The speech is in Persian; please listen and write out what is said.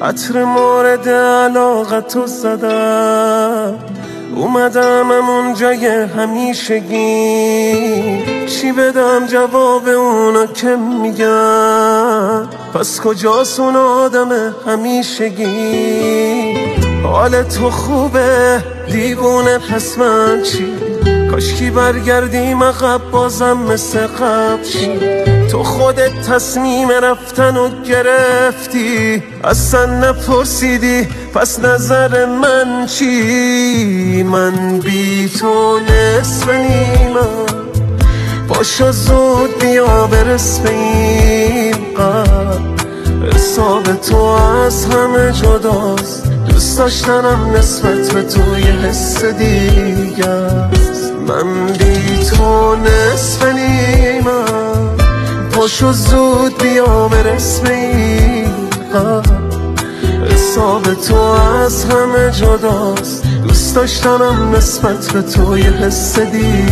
عطر مورد علاقتو زدم، اومدم همون جای همیشگی. چی بدم جواب اونا که میگن پس کجاست اون آدم همیشگی؟ حال تو خوبه دیوونه، پس من چی؟ کاشکی برگردیم عقب بازم مثل قبل چی؟ تو خودت تصمیم رفتن و گرفتی، اصلا نپرسیدی پس نظر من چی؟ من بی تو نصف نیمم، پاشو زود بیا برس به این قلب. حساب تو از همه جداست، دوست داشتنم نسبت به تو یه حس دیگه است. من بی تو نصف نیمم، پاشو زود بیا برس به این قلب. حساب تو از همه جداست، دوست داشتنم نسبت به تو یه حس دیگه.